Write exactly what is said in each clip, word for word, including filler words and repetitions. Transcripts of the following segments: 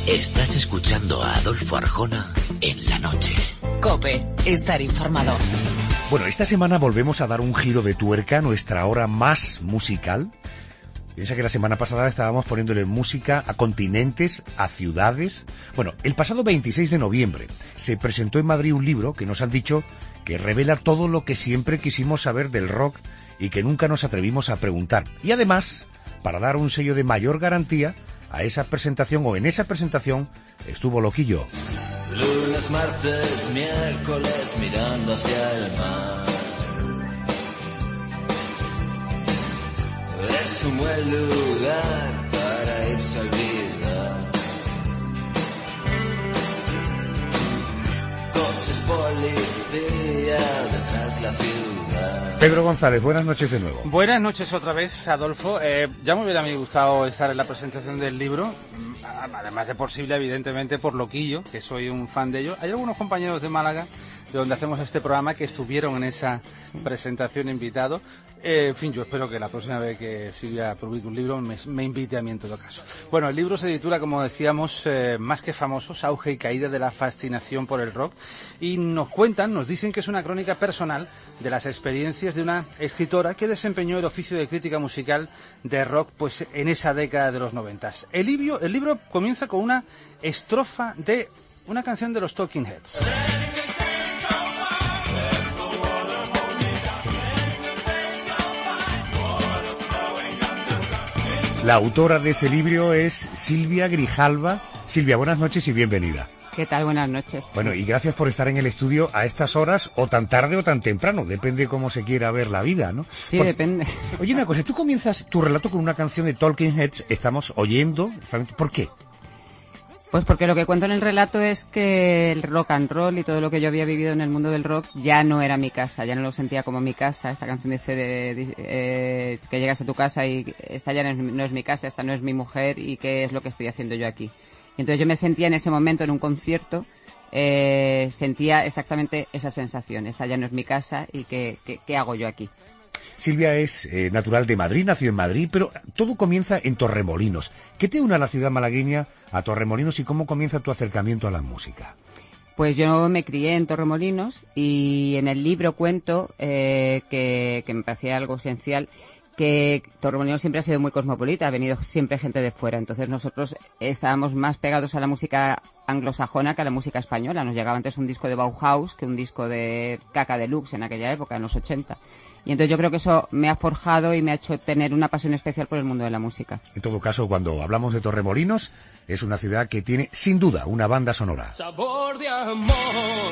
Estás escuchando a Adolfo Arjona en la noche. COPE, estar informado. Bueno, esta semana volvemos a dar un giro de tuerca a nuestra hora más musical. Piensa que la semana pasada estábamos poniéndole música a continentes, a ciudades. Bueno, el pasado veintiséis de noviembre se presentó en Madrid un libro que nos han dicho que revela todo lo que siempre quisimos saber del rock y que nunca nos atrevimos a preguntar. Y además, para dar un sello de mayor garantía a esa presentación, o en esa presentación, estuvo Loquillo. Lunes, martes, miércoles, mirando hacia el mar. Es un buen lugar para irse a olvidar. Coches, policía, detrás la ciudad. Pedro González, buenas noches de nuevo. Buenas noches otra vez, Adolfo. Eh, ya me hubiera a mí gustado estar en la presentación del libro, además de posible, evidentemente, por Loquillo, que soy un fan de ello. Hay algunos compañeros de Málaga, de donde hacemos este programa, que estuvieron en esa presentación invitados. Eh, en fin, yo espero que la próxima vez que Silvia publique un libro me, me invite a mí en todo caso. Bueno, el libro se titula, como decíamos, eh, Más que famosos, auge y caída de la fascinación por el rock, y nos cuentan, nos dicen que es una crónica personal de las experiencias de una escritora que desempeñó el oficio de crítica musical de rock pues en esa década de los noventas. El libro, el libro comienza con una estrofa de una canción de los Talking Heads. La autora de ese libro es Silvia Grijalva. Silvia, buenas noches y bienvenida. ¿Qué tal? Buenas noches. Bueno, y gracias por estar en el estudio a estas horas, o tan tarde o tan temprano, depende cómo se quiera ver la vida, ¿no? Sí, por... depende. Oye, una cosa, tú comienzas tu relato con una canción de Talking Heads, estamos oyendo, ¿por qué? Pues porque lo que cuento en el relato es que el rock and roll y todo lo que yo había vivido en el mundo del rock ya no era mi casa, ya no lo sentía como mi casa. Esta canción dice de, de, eh, que llegas a tu casa y esta ya no es, no es mi casa, esta no es mi mujer, y qué es lo que estoy haciendo yo aquí. Y entonces yo me sentía en ese momento en un concierto, eh, sentía exactamente esa sensación, esta ya no es mi casa y qué, qué, qué hago yo aquí. Silvia es eh, natural de Madrid, nació en Madrid, pero todo comienza en Torremolinos. ¿Qué te une a la ciudad malagueña, a Torremolinos, y cómo comienza tu acercamiento a la música? Pues yo me crié en Torremolinos y en el libro cuento eh, que, que me parecía algo esencial, que Torremolinos siempre ha sido muy cosmopolita, ha venido siempre gente de fuera, entonces nosotros estábamos más pegados a la música anglosajona que a la música española. Nos llegaba antes un disco de Bauhaus que un disco de Caca Deluxe en aquella época, en los ochenta. Y entonces yo creo que eso me ha forjado y me ha hecho tener una pasión especial por el mundo de la música. En todo caso, cuando hablamos de Torremolinos, es una ciudad que tiene, sin duda, una banda sonora. Sabor de amor,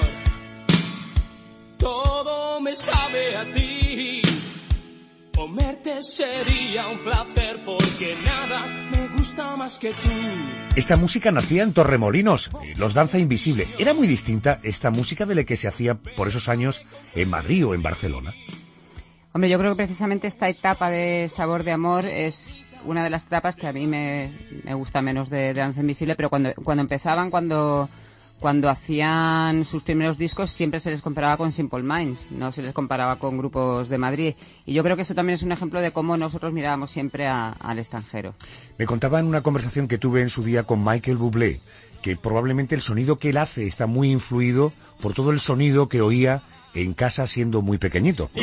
todo me sabe a ti. Comerte sería un placer porque nada me gusta más que tú. Esta música nacía en Torremolinos, Los Danza Invisible. ¿Era muy distinta esta música de la que se hacía por esos años en Madrid o en Barcelona? Hombre, yo creo que precisamente esta etapa de Sabor de Amor es una de las etapas que a mí me, me gusta menos de, de Danza Invisible, pero cuando, cuando empezaban, cuando, cuando hacían sus primeros discos, siempre se les comparaba con Simple Minds, no se les comparaba con grupos de Madrid. Y yo creo que eso también es un ejemplo de cómo nosotros mirábamos siempre a, al extranjero. Me contaba en una conversación que tuve en su día con Michael Bublé, que probablemente el sonido que él hace está muy influido por todo el sonido que oía en casa siendo muy pequeñito.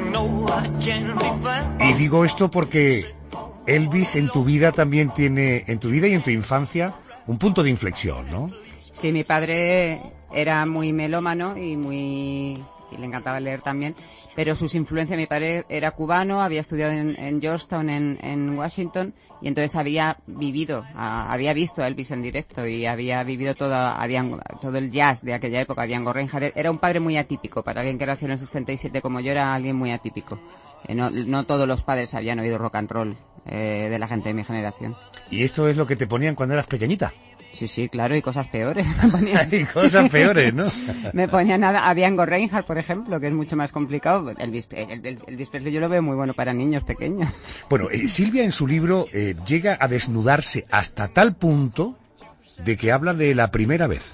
Y digo esto porque Elvis en tu vida también tiene, en tu vida y en tu infancia, un punto de inflexión, ¿no? Sí, mi padre era muy melómano y muy... y le encantaba leer también, pero sus influencias, mi padre era cubano, había estudiado en, en Georgetown, en, en Washington, y entonces había vivido, a, había visto a Elvis en directo y había vivido toda, a Diango, todo el jazz de aquella época, Django Reinhardt. Era un padre muy atípico, para alguien que nació en el sesenta y siete como yo, era alguien muy atípico. Eh, no, no todos los padres habían oído rock and roll eh, de la gente de mi generación. ¿Y esto es lo que te ponían cuando eras pequeñita? Sí, sí, claro, y cosas peores. Me ponían... y cosas peores, ¿no? Me ponían a, a Django Reinhardt, por ejemplo, que es mucho más complicado. Elvis, el, Elvis Presley yo lo veo muy bueno para niños pequeños. Bueno, eh, Silvia en su libro eh, llega a desnudarse hasta tal punto de que habla de la primera vez.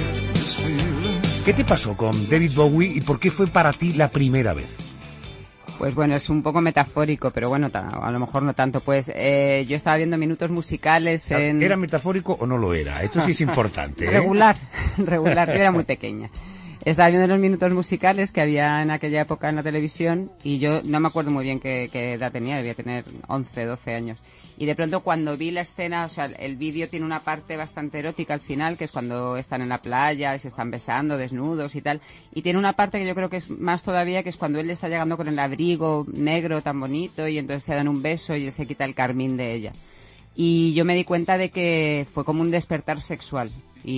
¿Qué te pasó con David Bowie y por qué fue para ti la primera vez? Pues bueno, es un poco metafórico, pero bueno, a lo mejor no tanto. Pues eh, yo estaba viendo minutos musicales en... ¿Era metafórico o no lo era? Esto sí es importante, ¿eh? Regular, regular, yo era muy pequeña. Estaba viendo los minutos musicales que había en aquella época en la televisión y yo no me acuerdo muy bien qué, qué edad tenía, debía tener once, doce años. Y de pronto cuando vi la escena, o sea, el vídeo tiene una parte bastante erótica al final, que es cuando están en la playa y se están besando, desnudos y tal. Y tiene una parte que yo creo que es más todavía, que es cuando él está llegando con el abrigo negro tan bonito y entonces se dan un beso y él se quita el carmín de ella. Y yo me di cuenta de que fue como un despertar sexual.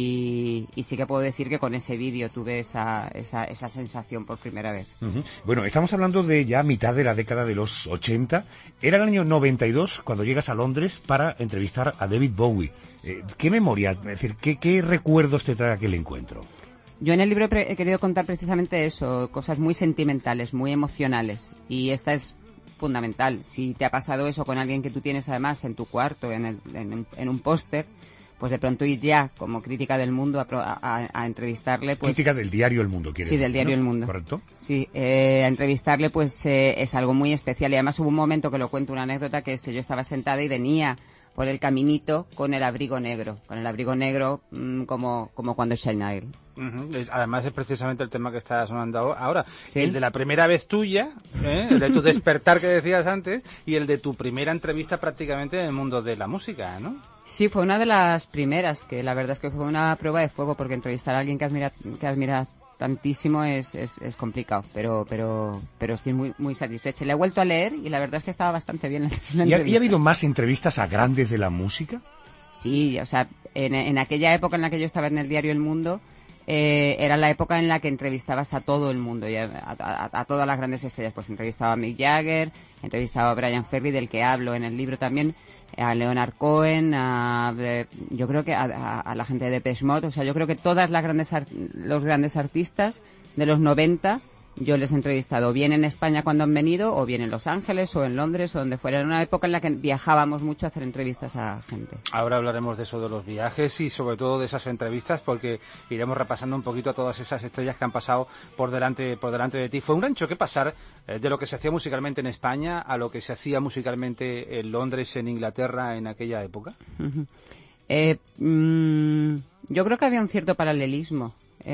Y, y sí que puedo decir que con ese vídeo tuve esa, esa, esa sensación por primera vez. Uh-huh. Bueno, estamos hablando de ya mitad de la década de los ochenta. Era el año noventa y dos cuando llegas a Londres para entrevistar a David Bowie. Eh, ¿Qué memoria, es decir, qué, qué recuerdos te trae aquel encuentro? Yo en el libro he, pre- he querido contar precisamente eso, cosas muy sentimentales, muy emocionales. Y esta es fundamental. Si te ha pasado eso con alguien que tú tienes además en tu cuarto, en, el, en, en un póster, pues de pronto ir ya como crítica del mundo a, a, a entrevistarle, pues... Crítica del diario El Mundo, ¿quieres Sí, del diario ¿no? El Mundo. ¿Correcto? Sí, eh, a entrevistarle pues eh, es algo muy especial y además hubo un momento que lo cuento, una anécdota, que es que yo estaba sentada y venía por el caminito con el abrigo negro, con el abrigo negro mmm, como, como cuando Shine Oil. Uh-huh. Es, además es precisamente el tema que está sonando ahora, ¿Sí? El de la primera vez tuya, ¿eh? El de tu despertar que decías antes y el de tu primera entrevista prácticamente en el mundo de la música, ¿no? Sí, fue una de las primeras, que la verdad es que fue una prueba de fuego, porque entrevistar a alguien que admira, que admira tantísimo es, es, es complicado, pero pero pero estoy muy muy satisfecha. Le he vuelto a leer y la verdad es que estaba bastante bien la ¿Y ha, ¿Y ha habido más entrevistas a grandes de la música? Sí, o sea, en, en aquella época en la que yo estaba en el diario El Mundo, eh, era la época en la que entrevistabas a todo el mundo, y a, a, a todas las grandes estrellas. Pues entrevistaba a Mick Jagger, entrevistaba a Brian Ferry, del que hablo en el libro también, a Leonard Cohen, a, yo creo que a, a, a la gente de Depeche Mode. O sea, yo creo que todas las grandes los grandes artistas de los noventa yo les he entrevistado, bien en España cuando han venido, o bien en Los Ángeles, o en Londres, o donde fuera. Era una época en la que viajábamos mucho a hacer entrevistas a gente. Ahora hablaremos de eso, de los viajes y sobre todo de esas entrevistas, porque iremos repasando un poquito a todas esas estrellas que han pasado por delante por delante de ti. Fue un gran choque pasar eh, de lo que se hacía musicalmente en España a lo que se hacía musicalmente en Londres, en Inglaterra, en aquella época. Uh-huh. Eh, mmm, yo creo que había un cierto paralelismo.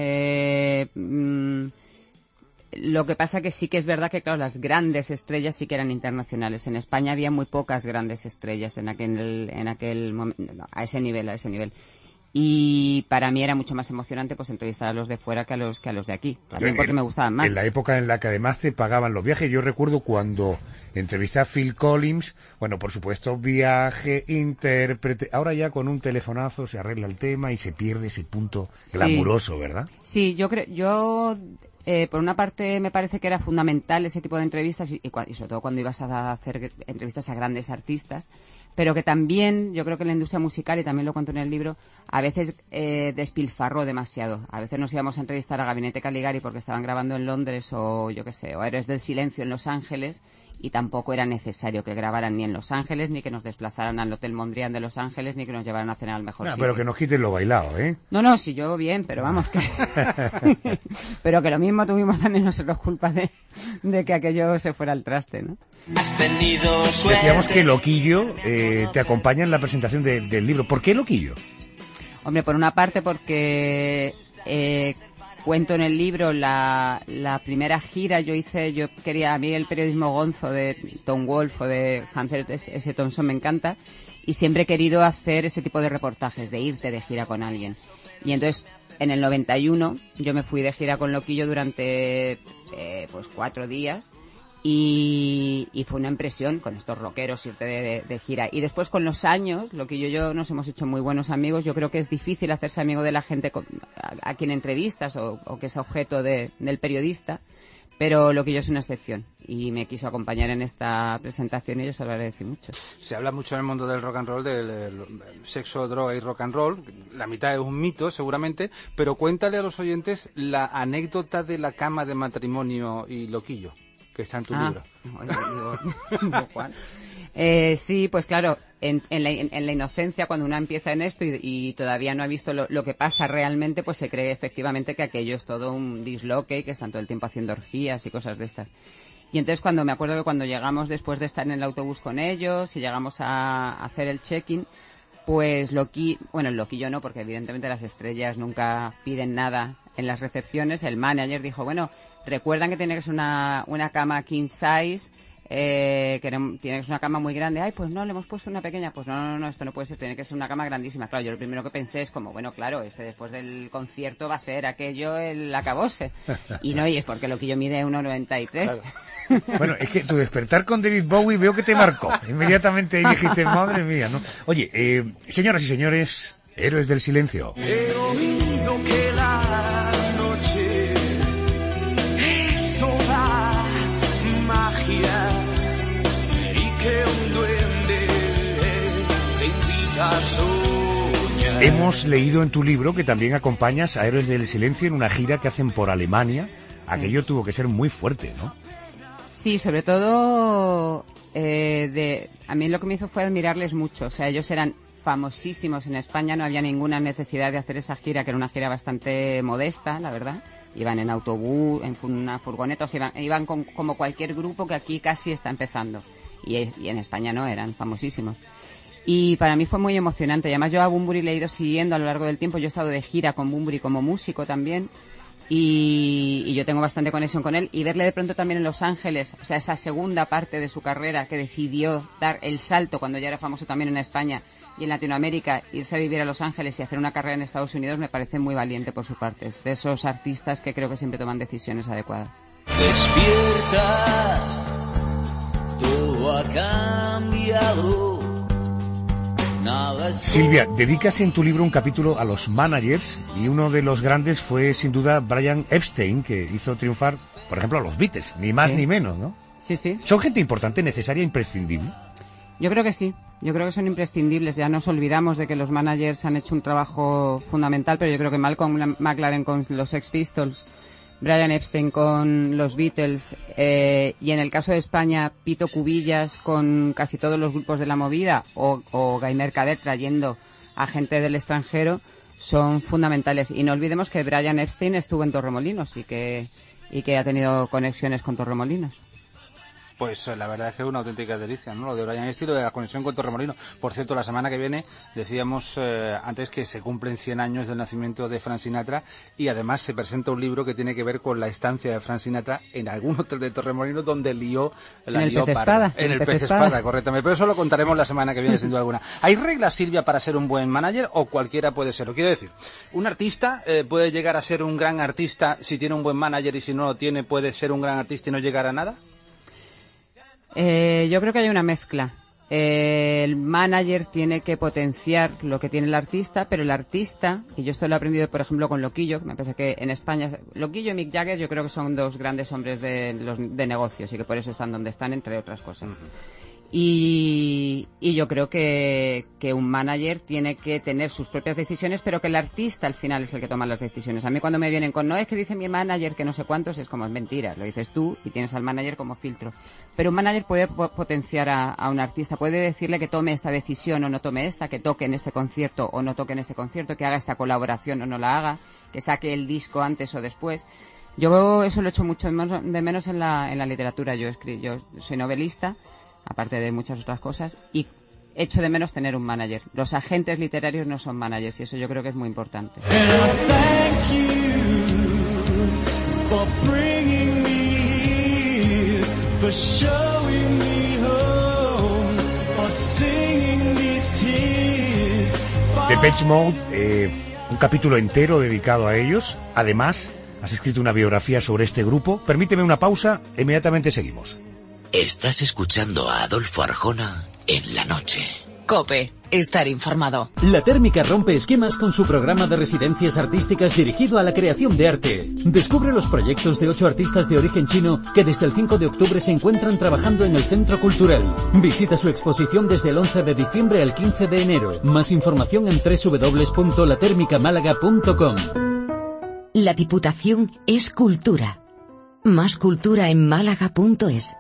Eh... Mmm, Lo que pasa que sí que es verdad que, claro, las grandes estrellas sí que eran internacionales. En España había muy pocas grandes estrellas en aquel, en aquel momento, a ese nivel, a ese nivel. Y para mí era mucho más emocionante pues entrevistar a los de fuera que a los que a los de aquí. También porque en, me gustaban más. En la época en la que además te pagaban los viajes. Yo recuerdo cuando entrevisté a Phil Collins, bueno, por supuesto, viaje, intérprete. Ahora ya con un telefonazo se arregla el tema y se pierde ese punto glamuroso, sí. ¿verdad? Sí, yo creo, yo... Eh, por una parte me parece que era fundamental ese tipo de entrevistas y, y, y sobre todo cuando ibas a hacer entrevistas a grandes artistas, pero que también yo creo que la industria musical, y también lo cuento en el libro, a veces eh, despilfarró demasiado. A veces nos íbamos a entrevistar a Gabinete Caligari porque estaban grabando en Londres o yo qué sé, o Héroes del Silencio en Los Ángeles, y tampoco era necesario que grabaran ni en Los Ángeles, ni que nos desplazaran al Hotel Mondrian de Los Ángeles, ni que nos llevaran a cenar al mejor no, sitio. Pero que nos quiten lo bailado, ¿eh? No, no, si yo bien, pero vamos, que... pero que lo mismo tuvimos también nosotros culpa de, de que aquello se fuera al traste, ¿no? Has tenido suerte. Decíamos que Loquillo eh, te acompaña en la presentación de, del libro. ¿Por qué Loquillo? Hombre, por una parte porque... Eh, cuento en el libro la, la primera gira. Yo hice, yo quería, a mí el periodismo gonzo de Tom Wolfe o de Hunter S. Thompson me encanta, y siempre he querido hacer ese tipo de reportajes, de irte de gira con alguien. Y entonces, en el noventa y uno, yo me fui de gira con Loquillo durante, eh, pues cuatro días, y, y fue una impresión con estos rockeros irte de, de, de gira. Y después con los años, Loquillo y yo nos hemos hecho muy buenos amigos. Yo creo que es difícil hacerse amigo de la gente con, a, a quien entrevistas o, o que es objeto de, del periodista, pero Loquillo es una excepción y me quiso acompañar en esta presentación y yo se lo agradecí mucho. Se habla mucho en el mundo del rock and roll del, del sexo, droga y rock and roll. La mitad es un mito seguramente, pero cuéntale a los oyentes la anécdota de la cama de matrimonio y Loquillo, que está en tu ah, libro. Digo, ¿cuál? Eh, sí, pues claro, en, en, la, en la inocencia, cuando una empieza en esto y, y todavía no ha visto lo, lo que pasa realmente, pues se cree efectivamente que aquello es todo un disloque y que están todo el tiempo haciendo orgías y cosas de estas. Y entonces cuando me acuerdo que cuando llegamos después de estar en el autobús con ellos y llegamos a, a hacer el check-in, pues Loki, bueno, el loquillo no, porque evidentemente las estrellas nunca piden nada en las recepciones. El manager dijo, bueno, recuerdan que tiene que ser una, una cama king size, eh, que no, tiene que ser una cama muy grande. Ay, pues no, le hemos puesto una pequeña. Pues no, no, no, esto no puede ser, tiene que ser una cama grandísima. Claro, yo lo primero que pensé es como, bueno, claro, este después del concierto va a ser aquello el acabose. Y no, y es porque Loquillo mide uno noventa y tres. Claro. Bueno, es que tu despertar con David Bowie veo que te marcó. Inmediatamente dijiste, madre mía, ¿no? Oye, eh, señoras y señores, héroes del silencio. He oído que la noche es toda magia y que un duende te invita a soñar. Hemos leído en tu libro que también acompañas a Héroes del Silencio en una gira que hacen por Alemania. Aquello sí. Tuvo que ser muy fuerte, ¿no? Sí, sobre todo, eh, de, a mí lo que me hizo fue admirarles mucho. O sea, ellos eran famosísimos en España, no había ninguna necesidad de hacer esa gira, que era una gira bastante modesta, la verdad. Iban en autobús, en una furgoneta, o sea, iban, iban con, como cualquier grupo que aquí casi está empezando. Y, y en España no, eran famosísimos. Y para mí fue muy emocionante. Además, yo a Bunbury le he ido siguiendo a lo largo del tiempo. Yo he estado de gira con Bunbury como músico también. Y, y yo tengo bastante conexión con él, y verle de pronto también en Los Ángeles, o sea, esa segunda parte de su carrera que decidió dar el salto cuando ya era famoso también en España y en Latinoamérica, irse a vivir a Los Ángeles y hacer una carrera en Estados Unidos, me parece muy valiente por su parte. Es de esos artistas que creo que siempre toman decisiones adecuadas. Despierta, todo ha cambiado. Silvia, dedicas en tu libro un capítulo a los managers, y uno de los grandes fue sin duda Brian Epstein, que hizo triunfar, por ejemplo, a los Beatles, ni más sí. ni menos, ¿no? Sí, sí. ¿Son gente importante, necesaria, imprescindible? Yo creo que sí, yo creo que son imprescindibles. Ya nos olvidamos de que los managers han hecho un trabajo fundamental, pero yo creo que Malcolm McLaren con los Sex Pistols, Brian Epstein con los Beatles, eh, y en el caso de España, Pito Cubillas con casi todos los grupos de la movida, o, o Guy Mercader trayendo a gente del extranjero, son fundamentales. Y no olvidemos que Brian Epstein estuvo en Torremolinos y que, y que ha tenido conexiones con Torremolinos. Pues la verdad es que es una auténtica delicia, ¿no? Lo de Brian Epstein, lo de la conexión con Torremolinos. Por cierto, la semana que viene decíamos eh, antes que se cumplen cien años del nacimiento de Frank Sinatra, y además se presenta un libro que tiene que ver con la estancia de Frank Sinatra en algún hotel de Torremolinos donde lió la en el lió pez parda. espada, En el pez espada, espada correctamente. Pero eso lo contaremos la semana que viene, sin duda alguna. ¿Hay reglas, Silvia, para ser un buen manager, o cualquiera puede serlo? Quiero decir, un artista eh, puede llegar a ser un gran artista si tiene un buen manager, y si no lo tiene puede ser un gran artista y no llegar a nada. Eh, yo creo que hay una mezcla. Eh, el manager tiene que potenciar lo que tiene el artista, pero el artista, y yo esto lo he aprendido por ejemplo con Loquillo, que me parece que en España, Loquillo y Mick Jagger yo creo que son dos grandes hombres de, los, de negocios, y que por eso están donde están, entre otras cosas. Uh-huh. Y, y yo creo que, que un manager tiene que tener sus propias decisiones, pero que el artista al final es el que toma las decisiones. A mí cuando me vienen con, no, es que dice mi manager que no sé cuántos, es como, es mentira, lo dices tú y tienes al manager como filtro. Pero un manager puede potenciar a, a un artista, puede decirle que tome esta decisión o no tome esta, que toque en este concierto o no toque en este concierto, que haga esta colaboración o no la haga, que saque el disco antes o después. Yo eso lo echo mucho de menos en la, en la literatura. Yo escribo, yo soy novelista, aparte de muchas otras cosas, y echo de menos tener un manager. Los agentes literarios no son managers, y eso yo creo que es muy importante. Depeche Mode, eh, un capítulo entero dedicado a ellos. Además, has escrito una biografía sobre este grupo. Permíteme una pausa, inmediatamente seguimos. Estás escuchando a Adolfo Arjona en La Noche. COPE, estar informado. La Térmica rompe esquemas con su programa de residencias artísticas dirigido a la creación de arte. Descubre los proyectos de ocho artistas de origen chino que desde el cinco de octubre se encuentran trabajando en el Centro Cultural. Visita su exposición desde el once de diciembre al quince de enero. Más información en doble u doble u doble u punto la térmica málaga punto com. La Diputación es cultura. Más cultura en málaga punto es.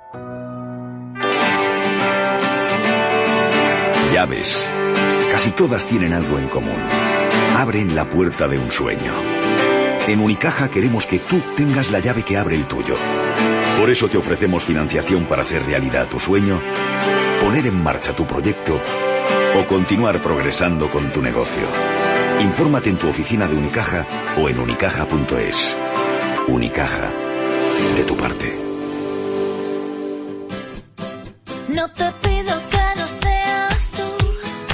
Llaves. Casi todas tienen algo en común. Abren la puerta de un sueño. En Unicaja queremos que tú tengas la llave que abre el tuyo. Por eso te ofrecemos financiación para hacer realidad tu sueño, poner en marcha tu proyecto o continuar progresando con tu negocio. Infórmate en tu oficina de Unicaja o en unicaja punto es. Unicaja, de tu parte. No te pido que no seas tú,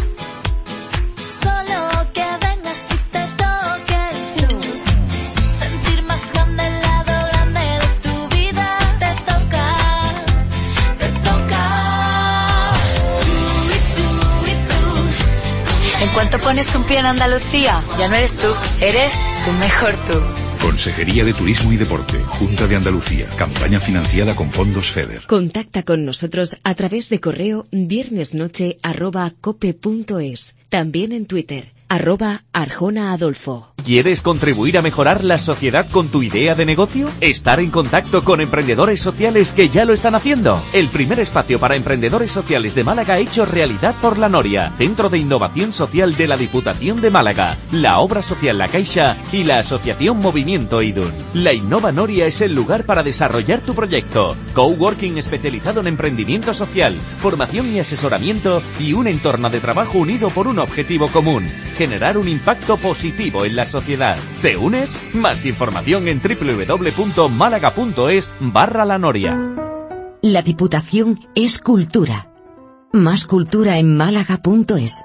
solo que vengas y te toques tú. Sentir más grande el lado grande de tu vida. Te toca, te toca. Tú y tú y tú. En cuanto pones un pie en Andalucía, ya no eres tú, eres tu mejor tú. Consejería de Turismo y Deporte, Junta de Andalucía, campaña financiada con fondos FEDER. Contacta con nosotros a través de correo viernesnoche arroba cope punto es. También en Twitter, arroba Arjona Adolfo. ¿Quieres contribuir a mejorar la sociedad con tu idea de negocio? Estar en contacto con emprendedores sociales que ya lo están haciendo. El primer espacio para emprendedores sociales de Málaga hecho realidad por La Noria, Centro de Innovación Social de la Diputación de Málaga, la Obra Social La Caixa y la Asociación Movimiento Idun. La Innova Noria es el lugar para desarrollar tu proyecto. Coworking especializado en emprendimiento social, formación y asesoramiento y un entorno de trabajo unido por un objetivo común: generar un impacto positivo en la sociedad. ¿Te unes? Más información en doble u doble u doble u punto málaga punto es barra La Noria. La Diputación es cultura. Más cultura en málaga punto es.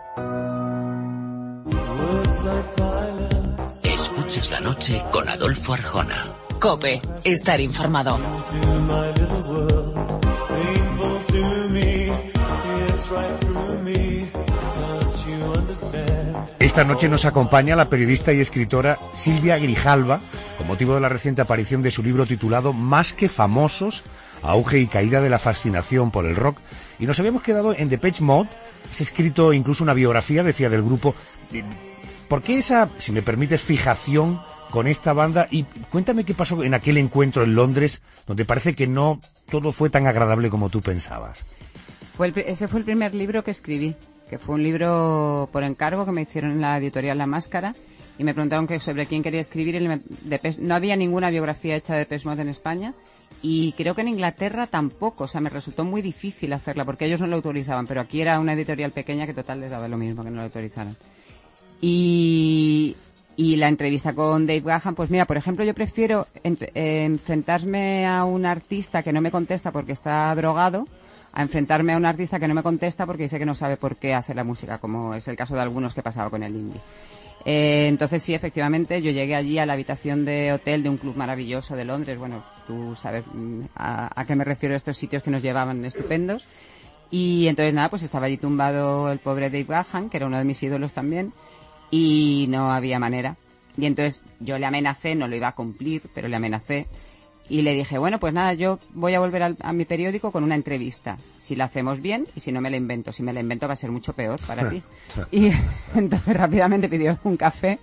Escuchas la noche con Adolfo Arjona. COPE, estar informado. Esta noche nos acompaña la periodista y escritora Silvia Grijalva, con motivo de la reciente aparición de su libro titulado Más que famosos, auge y caída de la fascinación por el rock. Y nos habíamos quedado en Depeche Mode. Has escrito incluso una biografía, decía, del grupo. ¿Por qué esa, si me permites, fijación con esta banda? Y cuéntame qué pasó en aquel encuentro en Londres, donde parece que no todo fue tan agradable como tú pensabas. Fue el, ese fue el primer libro que escribí, que fue un libro por encargo que me hicieron en la editorial La Máscara, y me preguntaron que sobre quién quería escribir. Y Depeche, no había ninguna biografía hecha de Depeche Mode en España, y creo que en Inglaterra tampoco. O sea, me resultó muy difícil hacerla porque ellos no lo autorizaban, pero aquí era una editorial pequeña que total les daba lo mismo que no lo autorizaran. Y, y la entrevista con Dave Gahan, pues mira, por ejemplo, yo prefiero entre, eh, enfrentarme a un artista que no me contesta porque está drogado, a enfrentarme a un artista que no me contesta porque dice que no sabe por qué hace la música, como es el caso de algunos que pasaba con el indie. Eh, entonces sí, efectivamente, yo llegué allí a la habitación de hotel de un club maravilloso de Londres. Bueno, tú sabes a, a qué me refiero, a estos sitios que nos llevaban estupendos. Y entonces nada, pues estaba allí tumbado el pobre Dave Gahan, que era uno de mis ídolos también, y no había manera. Y entonces yo le amenacé, no lo iba a cumplir, pero le amenacé. Y le dije, bueno, pues nada, yo voy a volver al, a mi periódico con una entrevista. Si la hacemos bien, y si no me la invento. Si me la invento va a ser mucho peor para ti. Y entonces rápidamente pidió un café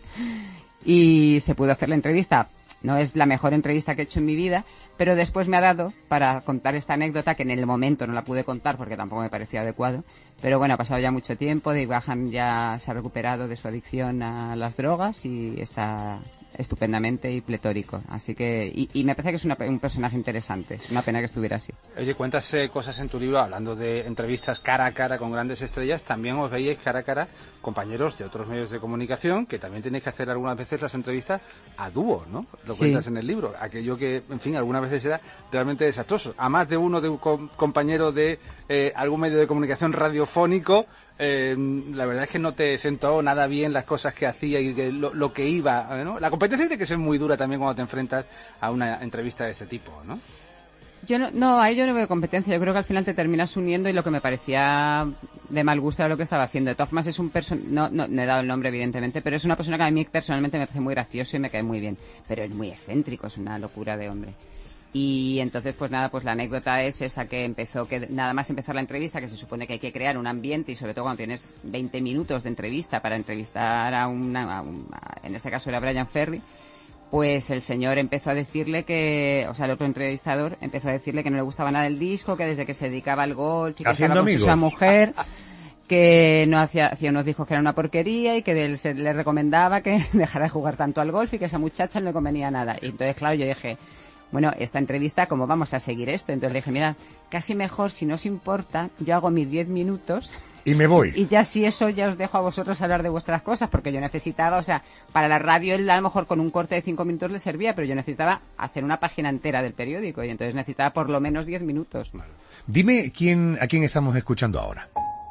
y se pudo hacer la entrevista. No es la mejor entrevista que he hecho en mi vida, pero después me ha dado para contar esta anécdota, que en el momento no la pude contar porque tampoco me parecía adecuado. Pero bueno, ha pasado ya mucho tiempo, Dave Gahan ya se ha recuperado de su adicción a las drogas y está estupendamente y pletórico. Así que, y, y me parece que es una, un personaje interesante. Es una pena que estuviera así. Oye, cuentas eh, cosas en tu libro, hablando de entrevistas cara a cara con grandes estrellas. También os veíais cara a cara compañeros de otros medios de comunicación, que también tenéis que hacer algunas veces las entrevistas a dúo, ¿no? Lo cuentas sí en el libro. Aquello que, en fin, algunas veces era realmente desastroso. A más de uno de un co- compañero de eh, algún medio de comunicación radiofónico, Eh, la verdad es que no te sentó nada bien las cosas que hacía y que lo, lo que iba, ¿no? La competencia tiene que ser muy dura también cuando te enfrentas a una entrevista de este tipo, ¿no? Yo no, no, ahí yo no veo competencia. Yo creo que al final te terminas uniendo, y lo que me parecía de mal gusto era lo que estaba haciendo. De todas formas, es un person... no, no, no he dado el nombre, evidentemente, pero es una persona que a mí personalmente me parece muy gracioso y me cae muy bien. Pero es muy excéntrico, es una locura de hombre. Y entonces, pues nada, pues la anécdota es esa, que empezó, que nada más empezar la entrevista, que se supone que hay que crear un ambiente, y sobre todo cuando tienes veinte minutos de entrevista para entrevistar a una, a un, a, en este caso era Brian Ferry, pues el señor empezó a decirle que, o sea, el otro entrevistador empezó a decirle que no le gustaba nada el disco, que desde que se dedicaba al golf y que estaba con su mujer, que no hacía, hacía unos discos que era una porquería, y que él se le recomendaba que dejara de jugar tanto al golf, y que esa muchacha no le convenía nada. Y entonces, claro, yo dije, bueno, esta entrevista, ¿cómo vamos a seguir esto? Entonces le dije, mira, casi mejor, si no os importa, yo hago mis diez minutos... Y me voy. Y ya si eso, ya os dejo a vosotros hablar de vuestras cosas, porque yo necesitaba, o sea, para la radio él a lo mejor con un corte de cinco minutos le servía, pero yo necesitaba hacer una página entera del periódico, y entonces necesitaba por lo menos diez minutos. Dime quién, a quién estamos escuchando ahora.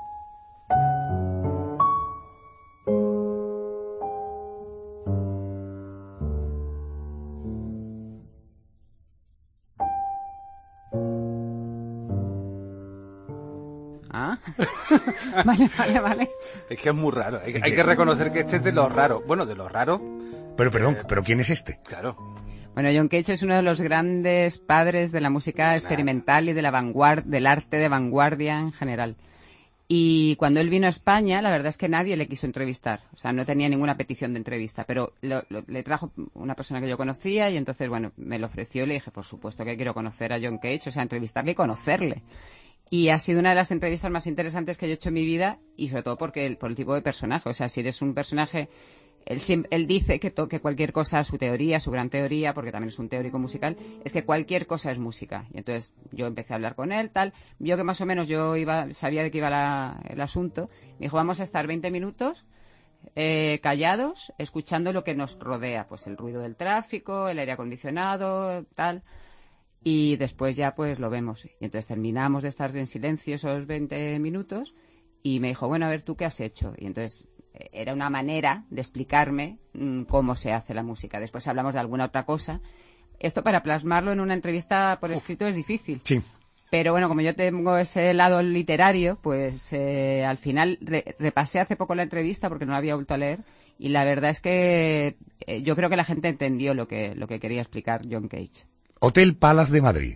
Ah, vale, vale, vale. Es que es muy raro, hay, hay que reconocer que este es de los raros. Bueno, de los raros. Pero perdón, eh, ¿pero quién es este? Claro. Bueno, John Cage es uno de los grandes padres de la música experimental y de la vanguardia, del arte de vanguardia en general. Y cuando él vino a España, la verdad es que nadie le quiso entrevistar. O sea, no tenía ninguna petición de entrevista, pero lo, lo, le trajo una persona que yo conocía y entonces, bueno, me lo ofreció y le dije, por supuesto que quiero conocer a John Cage, o sea, entrevistarle y conocerle. Y ha sido una de las entrevistas más interesantes que yo he hecho en mi vida, y sobre todo porque el, por el tipo de personaje. O sea, si eres un personaje... Él, él dice que toque cualquier cosa, su teoría, su gran teoría, porque también es un teórico musical, es que cualquier cosa es música. Y entonces yo empecé a hablar con él, tal, vio que más o menos yo iba, sabía de qué iba la, el asunto. Me dijo, vamos a estar veinte minutos eh, callados, escuchando lo que nos rodea, pues el ruido del tráfico, el aire acondicionado, tal... Y después ya pues lo vemos. Y entonces terminamos de estar en silencio esos veinte minutos y me dijo, bueno, a ver, ¿tú qué has hecho? Y entonces era una manera de explicarme mmm, cómo se hace la música. Después hablamos de alguna otra cosa. Esto para plasmarlo en una entrevista por escrito es difícil. Sí. Pero bueno, como yo tengo ese lado literario, pues eh, al final re repasé hace poco la entrevista porque no la había vuelto a leer. Y la verdad es que eh, yo creo que la gente entendió lo que, lo que quería explicar John Cage. Hotel Palace de Madrid.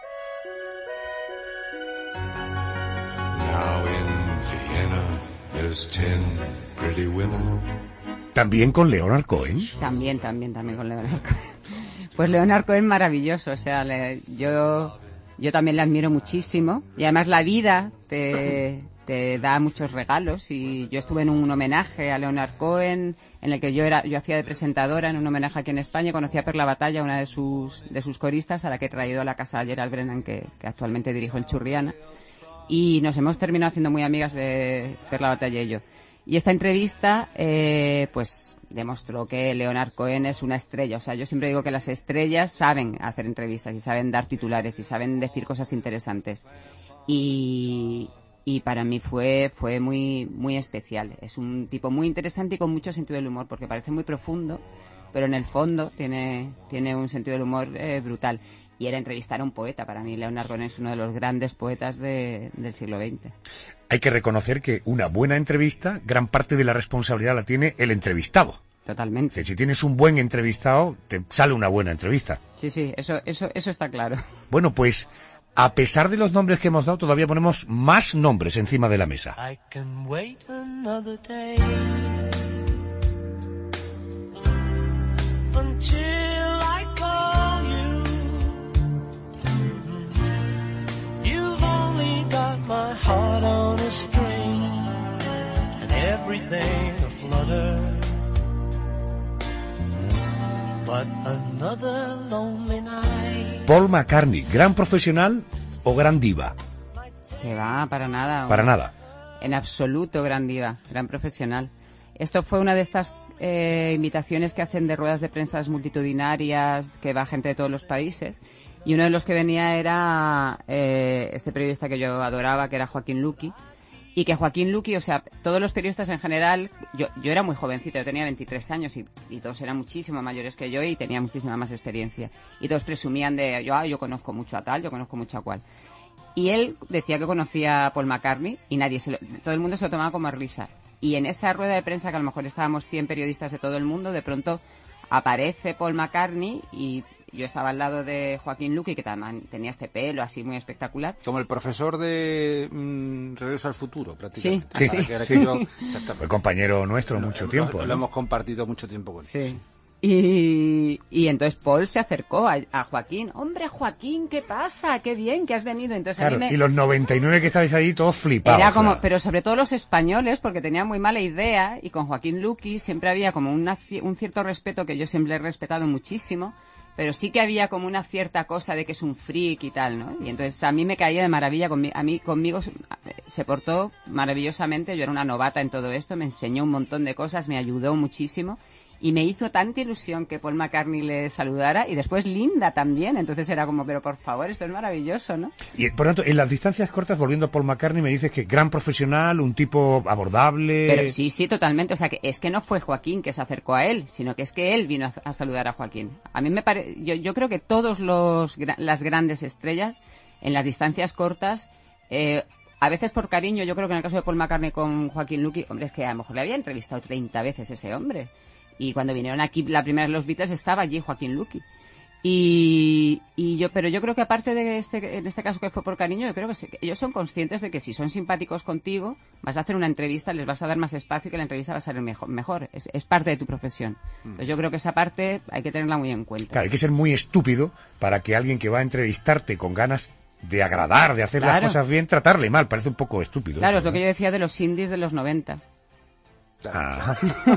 Now in Vienna there's ten pretty women. También con Leonard Cohen. También, también, también con Leonard Cohen. Pues Leonard Cohen maravilloso, o sea, le, yo yo también le admiro muchísimo y además la vida te te da muchos regalos y yo estuve en un homenaje a Leonard Cohen en el que yo era yo hacía de presentadora en un homenaje aquí en España. Conocí a Perla Batalla, una de sus de sus coristas, a la que he traído a la casa de Gerald Brennan, que, que actualmente dirijo en Churriana, y nos hemos terminado haciendo muy amigas de Perla Batalla y yo. Y esta entrevista eh, pues demostró que Leonard Cohen es una estrella. O sea, yo siempre digo que las estrellas saben hacer entrevistas y saben dar titulares y saben decir cosas interesantes. Y Y para mí fue fue muy muy especial. Es un tipo muy interesante y con mucho sentido del humor, porque parece muy profundo, pero en el fondo tiene tiene un sentido del humor eh, brutal. Y era entrevistar a un poeta. Para mí Leonard Cohen es uno de los grandes poetas de, del siglo veinte. Hay que reconocer que una buena entrevista, gran parte de la responsabilidad la tiene el entrevistado. Totalmente. Que si tienes un buen entrevistado, te sale una buena entrevista. Sí, sí, eso eso eso está claro. Bueno, pues a pesar de los nombres que hemos dado, todavía ponemos más nombres encima de la mesa. I can wait another day until I call you. You've only got my heart on a string and everything aflutter. But another lonely night. Paul McCartney, ¿gran profesional o gran diva? Que va, para nada. Para nada. En absoluto gran diva, gran profesional. Esto fue una de estas eh, invitaciones que hacen de ruedas de prensa multitudinarias, que va gente de todos los países. Y uno de los que venía era eh, este periodista que yo adoraba, que era Joaquín Luqui. Y que Joaquín Luqui, o sea, todos los periodistas en general, yo yo era muy jovencita, yo tenía veintitrés años y, y todos eran muchísimo mayores que yo y tenía muchísima más experiencia. Y todos presumían de, yo, ah, yo conozco mucho a tal, yo conozco mucho a cual. Y él decía que conocía a Paul McCartney y nadie se lo, todo el mundo se lo tomaba como a risa. Y en esa rueda de prensa, que a lo mejor estábamos cien periodistas de todo el mundo, de pronto aparece Paul McCartney y yo estaba al lado de Joaquín Luqui, que también tenía este pelo así muy espectacular. Como el profesor de mmm, Regreso al Futuro, prácticamente. Sí, sí, que era sí. que yo, Fue compañero nuestro lo, mucho lo, tiempo. Lo, ¿no? lo hemos compartido mucho tiempo con él. Sí. Y, y entonces Paul se acercó a, a Joaquín. Hombre, Joaquín, ¿qué pasa? Qué bien que has venido. Entonces Claro, a mí me... y los noventa y nueve que estáis ahí todos flipados. Era como, claro. pero sobre todo los españoles, porque tenían muy mala idea, y con Joaquín Luqui siempre había como una, un cierto respeto que yo siempre he respetado muchísimo, pero sí que había como una cierta cosa de que es un freak y tal, ¿no? Y entonces a mí me caía de maravilla, conmi- a mí conmigo se portó maravillosamente, yo era una novata en todo esto, me enseñó un montón de cosas, me ayudó muchísimo. Y me hizo tanta ilusión que Paul McCartney le saludara, y después Linda también, entonces era como, pero por favor, esto es maravilloso, ¿no? Y por lo tanto, en las distancias cortas, volviendo a Paul McCartney, me dices que gran profesional, un tipo abordable... Pero sí, sí, totalmente, o sea, que es que no fue Joaquín que se acercó a él, sino que es que él vino a, a saludar a Joaquín. A mí me parece, yo, yo creo que todos los las grandes estrellas, en las distancias cortas, eh, a veces por cariño, yo creo que en el caso de Paul McCartney con Joaquín Luqui, hombre, es que a lo mejor le había entrevistado treinta veces ese hombre. Y cuando vinieron aquí la primera de los Beatles estaba allí Joaquín Luqui. Y, y yo, pero yo creo que aparte de este, en este caso que fue por cariño, yo creo que, se, que ellos son conscientes de que si son simpáticos contigo, vas a hacer una entrevista, les vas a dar más espacio y que la entrevista va a ser mejor. mejor. Es, es parte de tu profesión. Entonces yo creo que esa parte hay que tenerla muy en cuenta. Claro, hay que ser muy estúpido para que alguien que va a entrevistarte con ganas de agradar, de hacer Claro. las cosas bien, tratarle mal. Parece un poco estúpido. Claro, eso, es lo ¿no? que yo decía de los indies de los noventa. Ah.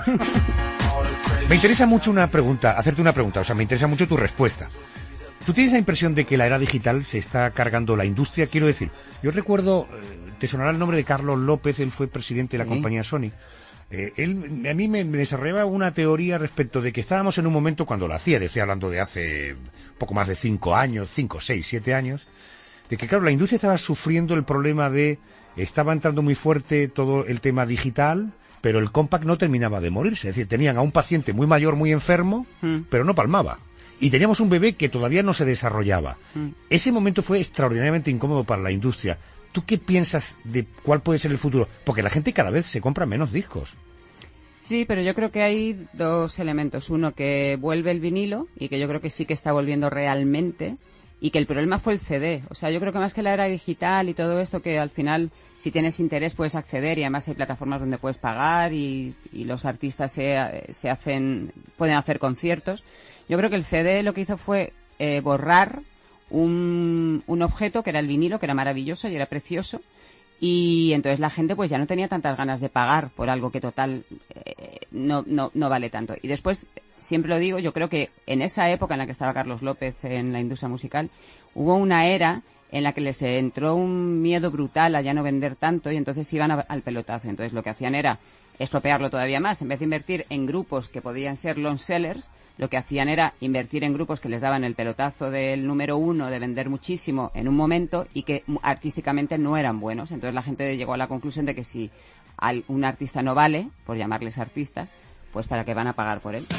Me interesa mucho una pregunta, hacerte una pregunta, o sea, me interesa mucho tu respuesta. ¿Tú tienes la impresión de que la era digital se está cargando la industria? Quiero decir, yo recuerdo, eh, te sonará el nombre de Carlos López, él fue presidente de la Sí. compañía Sony. Eh, él, a mí me, me desarrollaba una teoría respecto de que estábamos en un momento cuando lo hacía, estoy hablando de hace poco más de cinco años, cinco, seis, siete años, de que claro, la industria estaba sufriendo el problema de, estaba entrando muy fuerte todo el tema digital, pero el compact no terminaba de morirse. Es decir, tenían a un paciente muy mayor, muy enfermo, Mm. pero no palmaba. Y teníamos un bebé que todavía no se desarrollaba. Mm. Ese momento fue extraordinariamente incómodo para la industria. ¿Tú qué piensas de cuál puede ser el futuro? Porque la gente cada vez se compra menos discos. Sí, pero yo creo que hay dos elementos. Uno, que vuelve el vinilo, y que yo creo que sí que está volviendo realmente, y que el problema fue el C D. O sea, yo creo que más que la era digital y todo esto, que al final, si tienes interés, puedes acceder, y además hay plataformas donde puedes pagar, y, y los artistas se, se hacen, pueden hacer conciertos. Yo creo que el C D lo que hizo fue eh, borrar un, un objeto que era el vinilo, que era maravilloso y era precioso, y entonces la gente pues ya no tenía tantas ganas de pagar por algo que total eh, no, no, no vale tanto. Y después, siempre lo digo, yo creo que en esa época en la que estaba Carlos López en la industria musical, hubo una era en la que les entró un miedo brutal a ya no vender tanto, y entonces iban a, al pelotazo. Entonces lo que hacían era estropearlo todavía más. En vez de invertir en grupos que podían ser long sellers, lo que hacían era invertir en grupos que les daban el pelotazo del número uno, de vender muchísimo en un momento, y que artísticamente no eran buenos. Entonces la gente llegó a la conclusión de que si un artista no vale, por llamarles artistas, pues para qué van a pagar por él.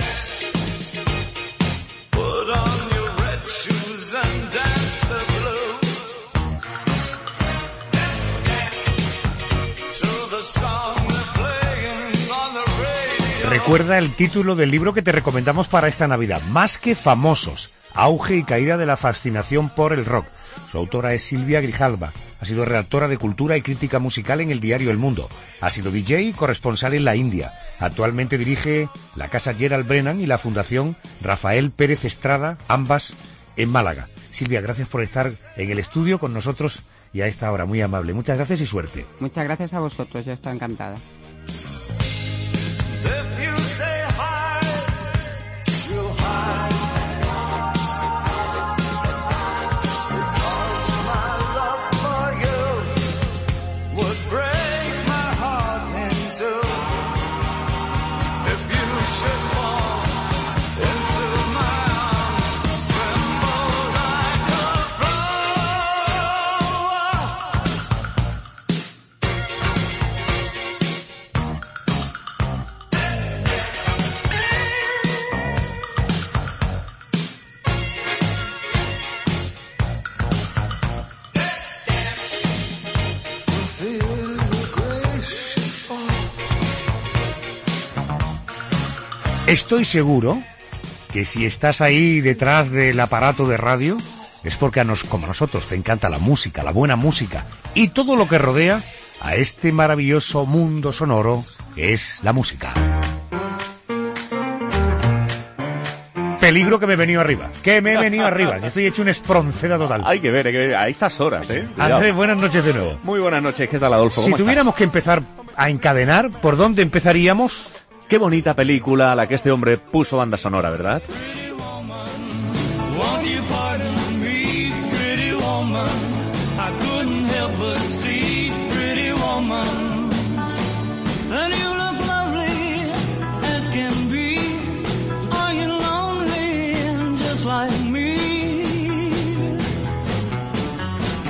Put on your red shoes and dance the blues to the song they're playing on the radio. Recuerda el título del libro que te recomendamos para esta Navidad, Más que famosos, auge y caída de la fascinación por el rock. Su autora es Silvia Grijalva. Ha sido redactora de cultura y crítica musical en el diario El Mundo. Ha sido D J y corresponsal en la India. Actualmente dirige la Casa Gerald Brennan y la Fundación Rafael Pérez Estrada, ambas en Málaga. Silvia, gracias por estar en el estudio con nosotros y a esta hora. Muy amable. Muchas gracias y suerte. Muchas gracias a vosotros, yo estoy encantada. If you say hi, you'll hide. Because my love for you would break my heart in two. If you should fall into my arms, tremble like a Estoy seguro que si estás ahí detrás del aparato de radio es porque a nos, como a nosotros te encanta la música, la buena música y todo lo que rodea a este maravilloso mundo sonoro que es la música. Peligro que me he venido arriba, que me he venido arriba, que estoy hecho una espronceda total. Hay que ver, hay que ver, a estas horas, ¿eh? Cuidado. Andrés, buenas noches de nuevo. Muy buenas noches, ¿qué tal, Adolfo? Si ¿Cómo tuviéramos que empezar a encadenar, ¿por dónde empezaríamos? Qué bonita película a la que este hombre puso banda sonora, ¿verdad?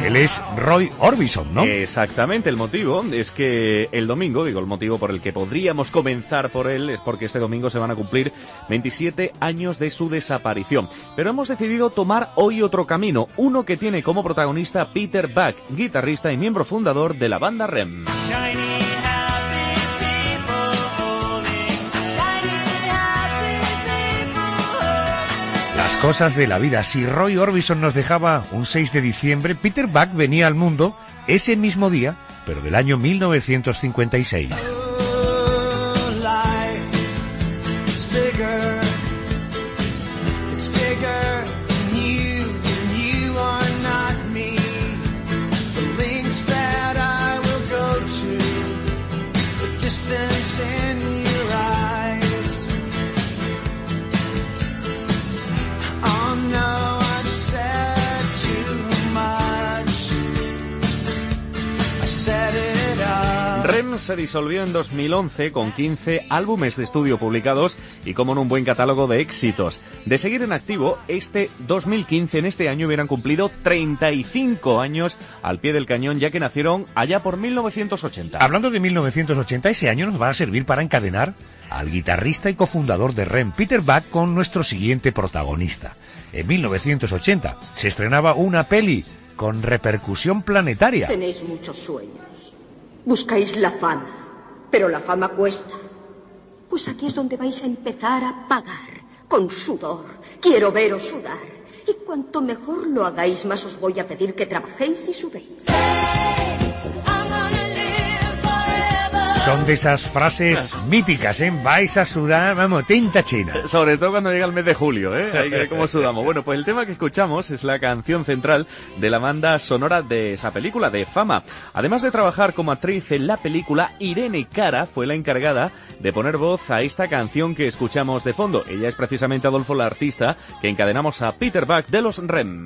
Él es Roy Orbison, ¿no? Exactamente, el motivo es que el domingo, digo el motivo por el que podríamos comenzar por él, es porque este domingo se van a cumplir veintisiete años de su desaparición. Pero hemos decidido tomar hoy otro camino, uno que tiene como protagonista Peter Buck, guitarrista y miembro fundador de la banda R E M. Las cosas de la vida. Si Roy Orbison nos dejaba un seis de diciembre, Peter Buck venía al mundo ese mismo día, pero del año mil novecientos cincuenta y seis. R E M se disolvió en dos mil once con quince álbumes de estudio publicados y como en un buen catálogo de éxitos. De seguir en activo, este dos mil quince, en este año, hubieran cumplido treinta y cinco años al pie del cañón, ya que nacieron allá por mil novecientos ochenta. Hablando de mil novecientos ochenta, ese año nos va a servir para encadenar al guitarrista y cofundador de R E M, Peter Buck, con nuestro siguiente protagonista. En mil novecientos ochenta se estrenaba una peli con repercusión planetaria. Tenéis muchos sueños. Buscáis la fama, pero la fama cuesta. Pues aquí es donde vais a empezar a pagar, con sudor. Quiero veros sudar. Y cuanto mejor lo hagáis, más os voy a pedir que trabajéis y sudéis. Son de esas frases míticas, ¿eh? Vais a sudar, vamos, tinta china. Sobre todo cuando llega el mes de julio, ¿eh? Ahí que cómo sudamos. Bueno, pues el tema que escuchamos es la canción central de la banda sonora de esa película, de Fama. Además de trabajar como actriz en la película, Irene Cara fue la encargada de poner voz a esta canción que escuchamos de fondo. Ella es precisamente, Adolfo, la artista que encadenamos a Peter Buck de los R E M.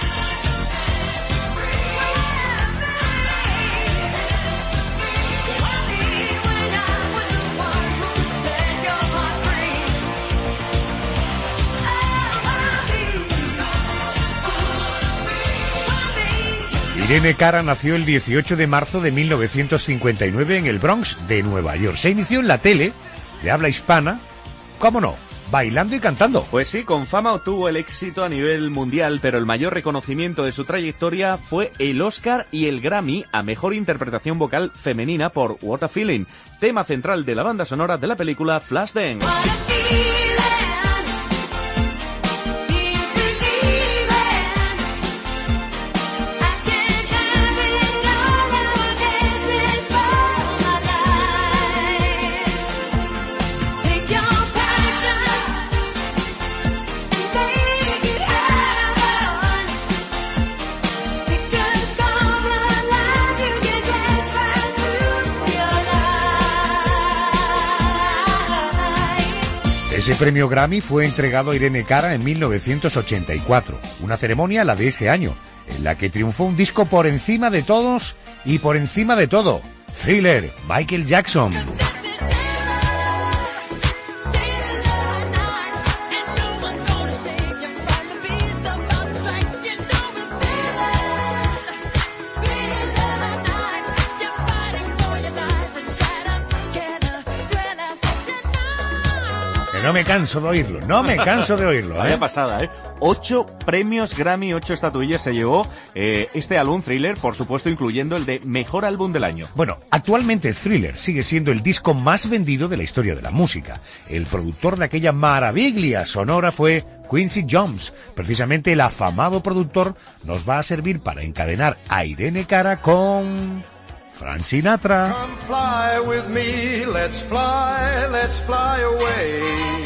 Irene Cara nació el dieciocho de marzo de mil novecientos cincuenta y nueve en el Bronx de Nueva York. Se inició en la tele, de habla hispana, ¿cómo no?, bailando y cantando. Pues sí, con Fama obtuvo el éxito a nivel mundial, pero el mayor reconocimiento de su trayectoria fue el Oscar y el Grammy a Mejor Interpretación Vocal Femenina por What a Feeling, tema central de la banda sonora de la película Flashdance. Ese premio Grammy fue entregado a Irene Cara en mil novecientos ochenta y cuatro, una ceremonia, la de ese año, en la que triunfó un disco por encima de todos y por encima de todo, Thriller, Michael Jackson. No me canso de oírlo, no me canso de oírlo, ¿eh? Vaya pasada, ¿eh? Ocho premios Grammy, ocho estatuillas se llevó eh, este álbum Thriller, por supuesto incluyendo el de Mejor Álbum del Año. Bueno, actualmente Thriller sigue siendo el disco más vendido de la historia de la música. El productor de aquella maravilla sonora fue Quincy Jones. Precisamente el afamado productor nos va a servir para encadenar a Irene Cara con Frank Sinatra. Come fly with me, let's fly, let's fly away.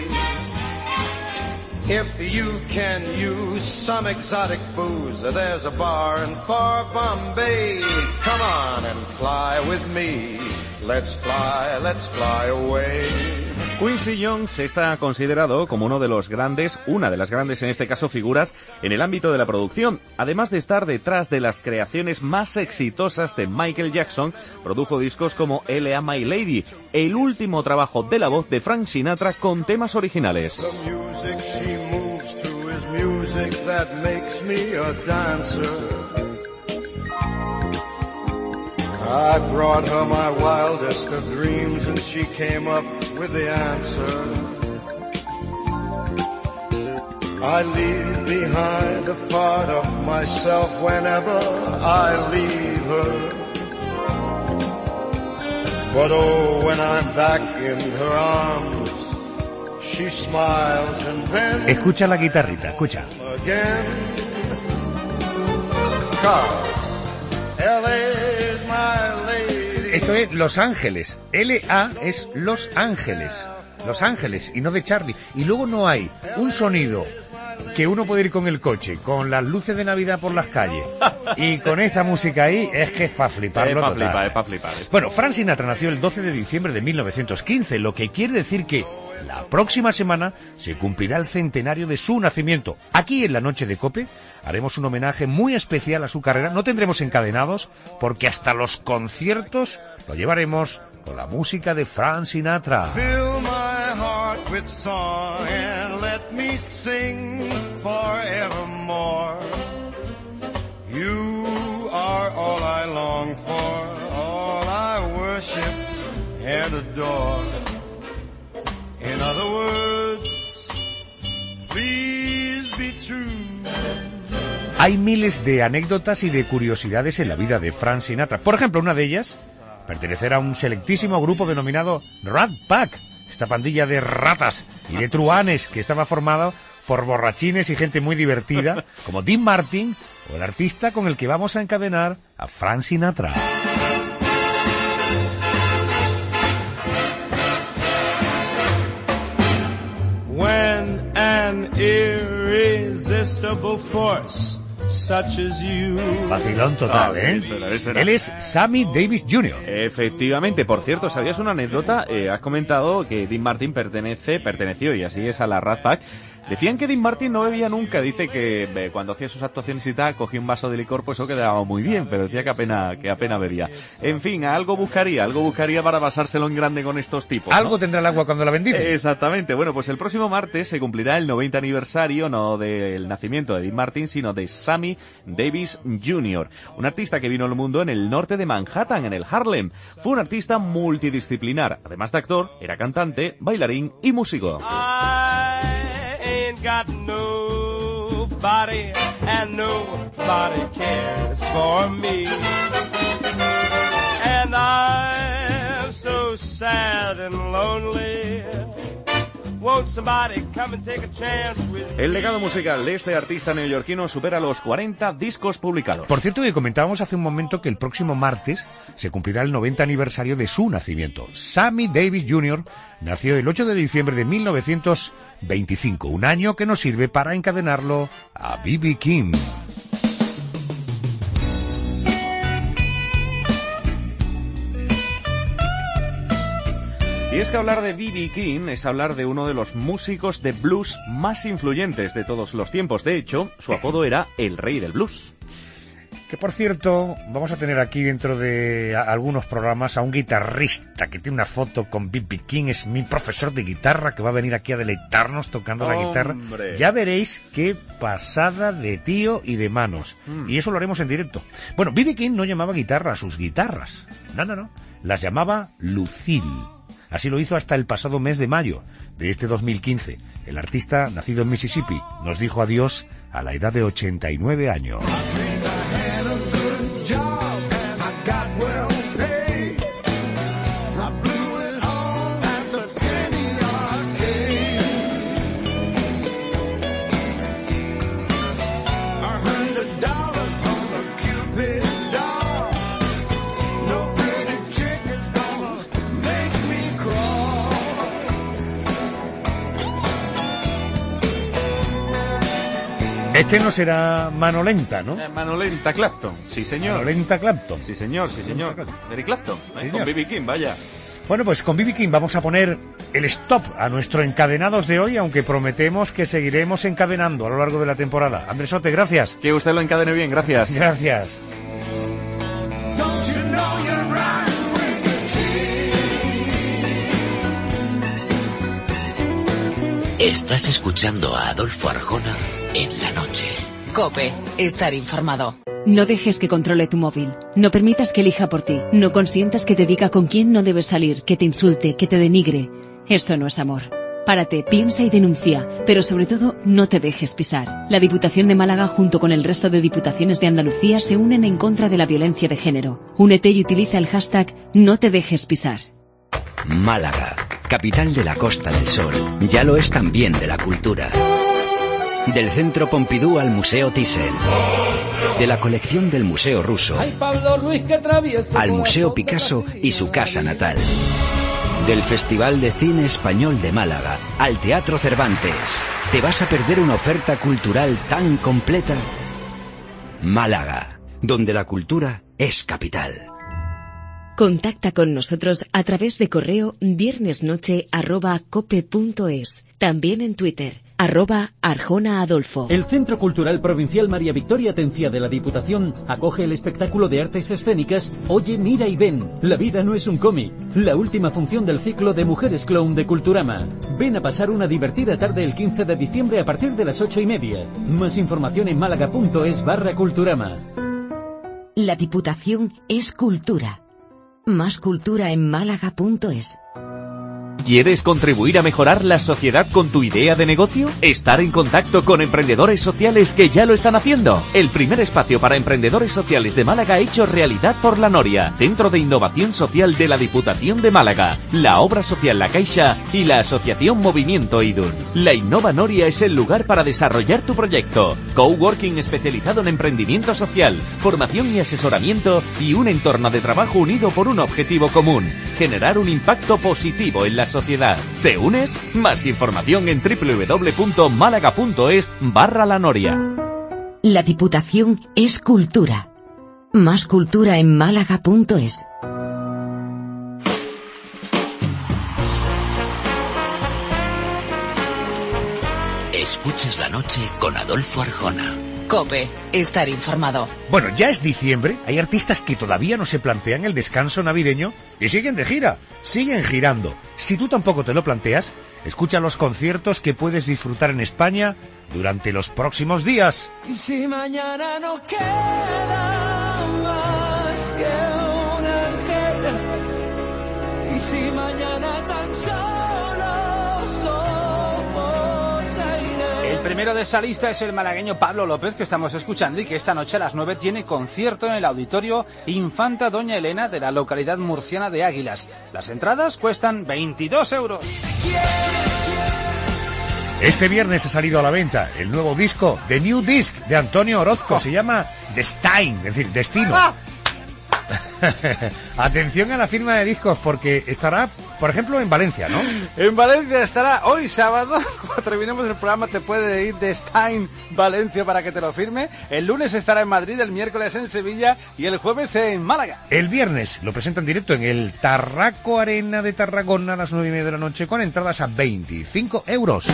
If you can use some exotic booze, there's a bar in far Bombay. Come on and fly with me, let's fly, let's fly away. Quincy Jones está considerado como uno de los grandes, una de las grandes en este caso figuras en el ámbito de la producción. Además de estar detrás de las creaciones más exitosas de Michael Jackson, produjo discos como L A My Lady, el último trabajo de la voz de Frank Sinatra con temas originales. The music she moves to is music that makes me a dancer. I brought her my wildest of dreams and she came up with the answer. I leave behind a part of myself whenever I leave her. But oh, when I'm back in her arms, she smiles and then Escucha la guitarrita, escucha. again. 'Cause L A is my lady. Esto es Los Ángeles. L A es Los Ángeles. Los Ángeles y no de Charlie. Y luego no hay un sonido que uno puede ir con el coche, con las luces de Navidad por las calles y con esa música ahí, es que es para fliparlo Es para total. flipar, es para flipar. Bueno, Frank Sinatra nació el doce de diciembre de mil novecientos quince, lo que quiere decir que la próxima semana se cumplirá el centenario de su nacimiento. Aquí en la Noche de COPE haremos un homenaje muy especial a su carrera. No tendremos encadenados porque hasta los conciertos lo llevaremos con la música de Frank Sinatra. Fill my heart with song and let me sing forevermore. You are all I long for, all I worship and adore. In other words, please be true. Hay miles de anécdotas y de curiosidades en la vida de Frank Sinatra. Por ejemplo, una de ellas, pertenecer a un selectísimo grupo denominado Rat Pack, esta pandilla de ratas y de truanes que estaba formado por borrachines y gente muy divertida, como Dean Martin o el artista con el que vamos a encadenar a Frank Sinatra. When an irresistible force such as you. Vacilón total, Ah, ¿eh? eso era, eso era. Él es Sammy Davis junior Efectivamente, por cierto, ¿sabías una anécdota? Eh, has comentado que Dean Martin pertenece, perteneció y así es a la Rat Pack. Decían que Dean Martin no bebía nunca, dice que eh, cuando hacía sus actuaciones y tal, cogía un vaso de licor, pues eso quedaba muy bien, pero decía que apenas, que apenas bebía. En fin, algo buscaría, algo buscaría para pasárselo en grande con estos tipos, ¿no? Algo tendrá el agua cuando la bendice. Exactamente. Bueno, pues el próximo martes se cumplirá el noventa aniversario, no del nacimiento de Dean Martin, sino de Sammy Davis junior, un artista que vino al mundo en el norte de Manhattan, en el Harlem. Fue un artista multidisciplinar. Además de actor, era cantante, bailarín y músico. Ain't got nobody and nobody cares for me. And I'm so sad and lonely. Won't somebody come and take a chance with me? El legado musical de este artista neoyorquino supera los cuarenta discos publicados. Por cierto, que comentábamos hace un momento que el próximo martes se cumplirá el noventa aniversario de su nacimiento. Sammy Davis junior nació el ocho de diciembre de mil novecientos veinticinco, un año que nos sirve para encadenarlo a B B King. Y es que hablar de B B King es hablar de uno de los músicos de blues más influyentes de todos los tiempos. De hecho, su apodo era el rey del blues. Que por cierto, vamos a tener aquí dentro de a- algunos programas a un guitarrista que tiene una foto con B B King, es mi profesor de guitarra que va a venir aquí a deleitarnos tocando la guitarra. ¡Hombre! Ya veréis qué pasada de tío y de manos. Mm. Y eso lo haremos en directo. Bueno, B B King no llamaba guitarra a sus guitarras. No, no, no. Las llamaba Lucille. Así lo hizo hasta el pasado mes de mayo de este dos mil quince. El artista, nacido en Mississippi, nos dijo adiós a la edad de ochenta y nueve años. Este no será mano lenta, ¿no? Eh, mano lenta Clapton, sí señor. Mano lenta Clapton. Sí señor, sí señor. Eric Clapton, eh, Sí, con señor. B B King, vaya. Bueno, pues con B B King vamos a poner el stop a nuestro encadenados de hoy, aunque prometemos que seguiremos encadenando a lo largo de la temporada. Andrés Sote, gracias. Que usted lo encadene bien, gracias. Gracias. Estás escuchando a Adolfo Arjona en la noche. COPE, estar informado. No dejes que controle tu móvil. No permitas que elija por ti. No consientas que te diga con quién no debes salir, que te insulte, que te denigre. Eso no es amor. Párate, piensa y denuncia, pero sobre todo no te dejes pisar. La Diputación de Málaga junto con el resto de diputaciones de Andalucía se unen en contra de la violencia de género. Únete y utiliza el hashtag No te dejes pisar. Málaga, capital de la Costa del Sol. Ya lo es también de la cultura. Del Centro Pompidou al Museo Thyssen. De la colección del Museo Ruso al Museo Picasso y su casa natal. Del Festival de Cine Español de Málaga al Teatro Cervantes. ¿Te vas a perder una oferta cultural tan completa? Málaga, donde la cultura es capital. Contacta con nosotros a través de correo viernesnoche arroba cope punto es. También en Twitter, arroba Arjona Adolfo. El Centro Cultural Provincial María Victoria Tencía de la Diputación acoge el espectáculo de artes escénicas Oye, mira y ven. La vida no es un cómic. La última función del ciclo de Mujeres Clown de Culturama. Ven a pasar una divertida tarde el quince de diciembre a partir de las ocho y media. Más información en málaga punto es barra Culturama. La Diputación es cultura. Más cultura en málaga punto es. ¿Quieres contribuir a mejorar la sociedad con tu idea de negocio? Estar en contacto con emprendedores sociales que ya lo están haciendo. El primer espacio para emprendedores sociales de Málaga hecho realidad por La Noria, Centro de Innovación Social de la Diputación de Málaga, la Obra Social La Caixa y la Asociación Movimiento Idun. La Innova Noria es el lugar para desarrollar tu proyecto. Coworking especializado en emprendimiento social, formación y asesoramiento y un entorno de trabajo unido por un objetivo común: generar un impacto positivo en la sociedad. ¿Te unes? Más información en doble u doble u doble u punto málaga punto es barra La Noria. La Diputación es cultura. Más cultura en málaga punto es. Escuchas la noche con Adolfo Arjona. COPE, estar informado. Bueno, ya es diciembre, hay artistas que todavía no se plantean el descanso navideño y siguen de gira, siguen girando. Si tú tampoco te lo planteas, escucha los conciertos que puedes disfrutar en España durante los próximos días. Y si mañana no queda más que un ángel, y si mañana tan solo somos aire. El primero de esa lista es el malagueño Pablo López, que estamos escuchando y que esta noche a las nueve tiene concierto en el Auditorio Infanta Doña Elena de la localidad murciana de Águilas. Las entradas cuestan veintidós euros. Este viernes ha salido a la venta el nuevo disco, The New Disc, de Antonio Orozco. Se llama The Stein, es decir, Destino. ¡Ah! Atención a la firma de discos, porque estará, por ejemplo, en Valencia, ¿no? En Valencia estará hoy sábado. Cuando terminemos el programa te puede ir de Stein Valencia para que te lo firme. El lunes estará en Madrid, el miércoles en Sevilla y el jueves en Málaga. El viernes lo presenta en directo en el Tarraco Arena de Tarragona a las nueve y media de la noche con entradas a veinticinco euros.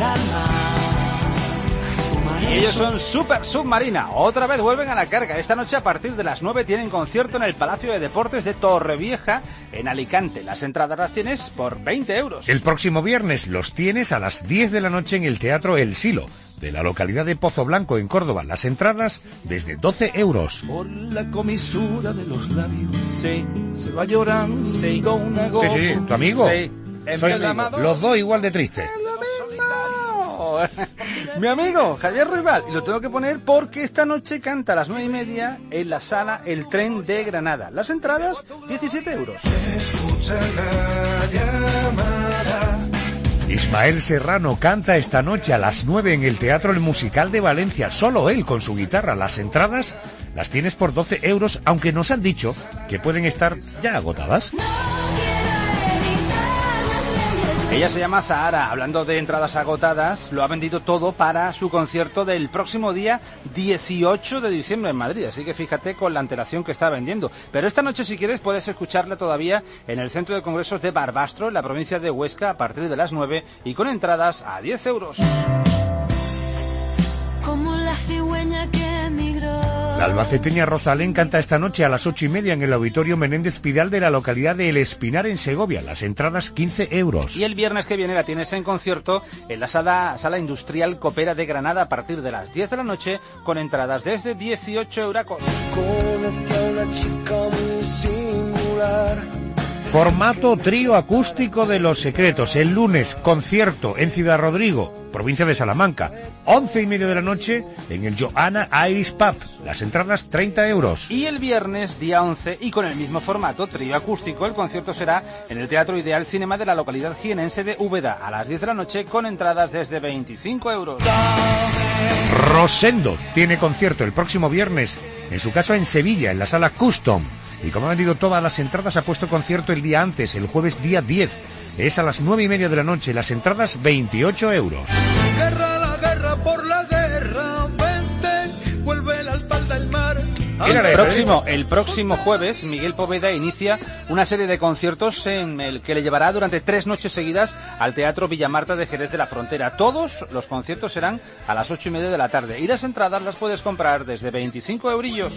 Y ellos son Super Submarina. Otra vez vuelven a la carga. Esta noche a partir de las nueve tienen concierto en el Palacio de Deportes de Torrevieja, en Alicante. Las entradas las tienes por veinte euros. El próximo viernes los tienes a las diez de la noche en el Teatro El Silo, de la localidad de Pozo Blanco, en Córdoba. Las entradas desde doce euros. Por la comisura de los labios, sí, se va llorando, sí, con una Sí, sí, tu amigo. Sí, Soy amigo. Los dos igual de tristes. Mi amigo Javier Ruibal, y lo tengo que poner porque esta noche canta a las nueve y media en la sala El Tren de Granada. Las entradas, diecisiete euros. Ismael Serrano canta esta noche a las nueve en el Teatro El Musical de Valencia, solo él con su guitarra. Las entradas las tienes por doce euros, aunque nos han dicho que pueden estar ya agotadas. Ella se llama Zahara. Hablando de entradas agotadas, lo ha vendido todo para su concierto del próximo día dieciocho de diciembre en Madrid. Así que fíjate con la antelación que está vendiendo. Pero esta noche, si quieres, puedes escucharla todavía en el Centro de Congresos de Barbastro, en la provincia de Huesca, a partir de las nueve y con entradas a diez euros. Como la cigüeña que emigró. La albaceteña Rosalén canta esta noche a las ocho y media en el Auditorio Menéndez Pidal de la localidad de El Espinar, en Segovia. Las entradas quince euros. Y el viernes que viene la tienes en concierto en la sala, sala Industrial Copera de Granada a partir de las diez de la noche, con entradas desde dieciocho euracos. Conocí a una chica muy singular. Formato trío acústico de Los Secretos. El lunes, concierto en Ciudad Rodrigo, provincia de Salamanca. Once y media de la noche en el Johanna Irish Pub. Las entradas treinta euros. Y el viernes, día once, y con el mismo formato, trío acústico, el concierto será en el Teatro Ideal Cinema de la localidad jienense de Úbeda a las diez de la noche, con entradas desde veinticinco euros. Rosendo tiene concierto el próximo viernes, en su caso en Sevilla, en la sala Custom. Y como han vendido todas las entradas, ha puesto concierto el día antes, el jueves día diez. Es a las nueve y media de la noche. Las entradas veintiocho euros. Guerra, la guerra por la guerra, vente, vuelve la espalda al mar. El próximo, el próximo jueves, Miguel Poveda inicia una serie de conciertos en el que le llevará durante tres noches seguidas al Teatro Villamarta de Jerez de la Frontera. Todos los conciertos serán a las ocho y media de la tarde. Y las entradas las puedes comprar desde veinticinco eurillos.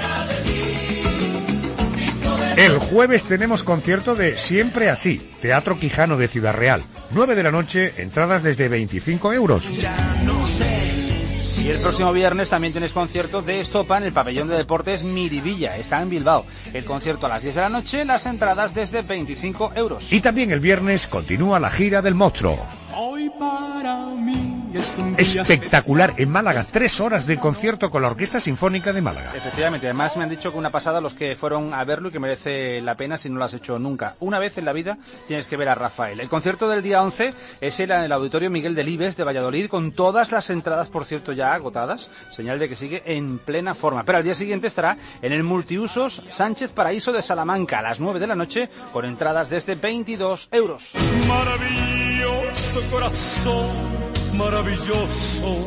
El jueves tenemos concierto de Siempre Así, Teatro Quijano de Ciudad Real. nueve de la noche, entradas desde veinticinco euros. Y el próximo viernes también tienes concierto de Estopa en el pabellón de deportes Miribilla, está en Bilbao. El concierto a las diez de la noche, las entradas desde veinticinco euros. Y también el viernes continúa la gira del Monstruo. Hoy para mí es un día Espectacular en Málaga, tres horas de concierto con la Orquesta Sinfónica de Málaga. Efectivamente, además me han dicho que una pasada los que fueron a verlo y que merece la pena si no lo has hecho nunca. Una vez en la vida tienes que ver a Rafael. El concierto del día once es en el Auditorio Miguel Delibes de Valladolid, con todas las entradas, por cierto, ya agotadas, señal de que sigue en plena forma. Pero al día siguiente estará en el Multiusos Sánchez Paraíso de Salamanca a las nueve de la noche, con entradas desde veintidós euros. maravilloso corazón, maravilloso.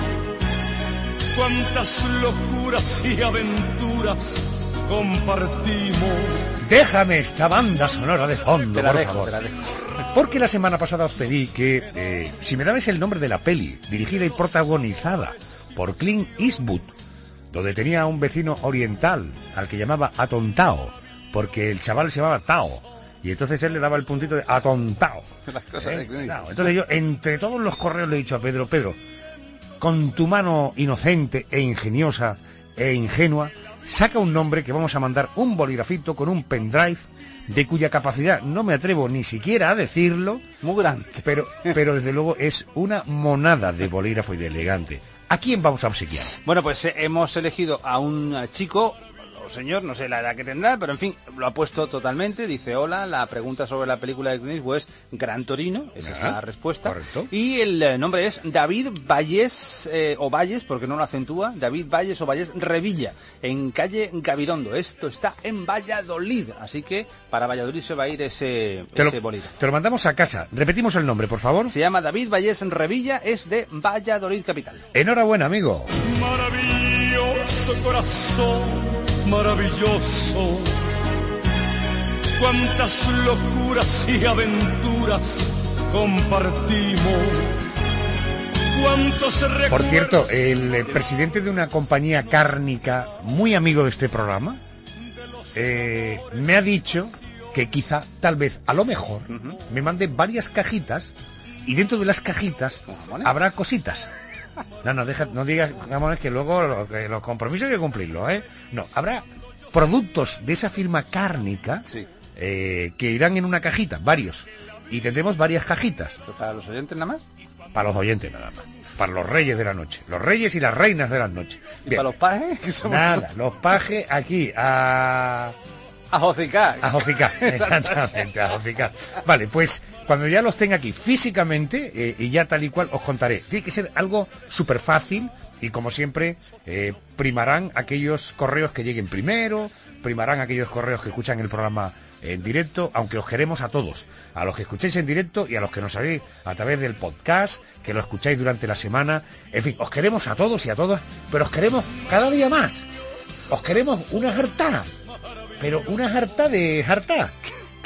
Cuántas locuras y aventuras compartimos. Déjame esta banda sonora de fondo, Te la por dejo, favor. te la dejo. Porque la semana pasada os pedí que, eh, si me dabais el nombre de la peli, dirigida y protagonizada por Clint Eastwood, donde tenía un vecino oriental al que llamaba Atontao, porque el chaval se llamaba Tao, y entonces él le daba el puntito de Atontao. Las cosas de Clint. Claro, entonces yo, entre todos los correos, le he dicho a Pedro, Pedro, con tu mano inocente e ingeniosa e ingenua, saca un nombre que vamos a mandar un bolígrafito con un pendrive de cuya capacidad no me atrevo ni siquiera a decirlo. Muy grande. Pero, pero desde luego es una monada de bolígrafo y de elegante. ¿A quién vamos a obsequiar? Bueno, pues eh, hemos elegido a un eh, chico, o señor, no sé la edad que tendrá, pero en fin, lo ha puesto totalmente. Dice, hola, la pregunta sobre la película de Clint Eastwood es Gran Torino, esa Ah, es la respuesta. correcto. Y el eh, nombre es David Valles, eh, o Valles, porque no lo acentúa, David Valles o Valles Revilla, en calle Gabirondo. Esto está en Valladolid, así que para Valladolid se va a ir ese, Te ese lo, bolígrafo. te lo mandamos a casa. Repetimos el nombre, por favor. Se llama David Valles Revilla, es de Valladolid capital. Enhorabuena, amigo. Maravilloso corazón, maravilloso. Cuántas locuras y aventuras compartimos. Cuántos recuerdos. Por cierto, el eh, presidente de una compañía cárnica, muy amigo de este programa, eh, me ha dicho que quizá, tal vez, a lo mejor, Ujú. me mande varias cajitas y dentro de las cajitas habrá cositas. No, no, deja, no digas, Ramones, que luego lo- que los compromisos hay que cumplirlos, ¿eh? No, habrá productos de esa firma cárnica Sí. eh, que irán en una cajita, varios. Y tendremos varias cajitas. ¿Para los oyentes nada más? Para los oyentes nada más. Para los reyes de la noche. Los reyes y las reinas de la noche. ¿Y Bien. para los pajes? Que somos Nada, nosotros. los pajes aquí a... A Jocicar. A Jocicar, exactamente, a Jocicar. Vale, pues cuando ya los tenga aquí físicamente, eh, y ya tal y cual os contaré. Tiene que ser algo súper fácil y como siempre eh, primarán aquellos correos que lleguen primero, primarán aquellos correos que escuchan el programa en directo, aunque os queremos a todos, a los que escuchéis en directo y a los que nos sabéis a través del podcast, que lo escucháis durante la semana. En fin, os queremos a todos y a todas, pero os queremos cada día más. Os queremos una jartá, pero una jartá de jartá.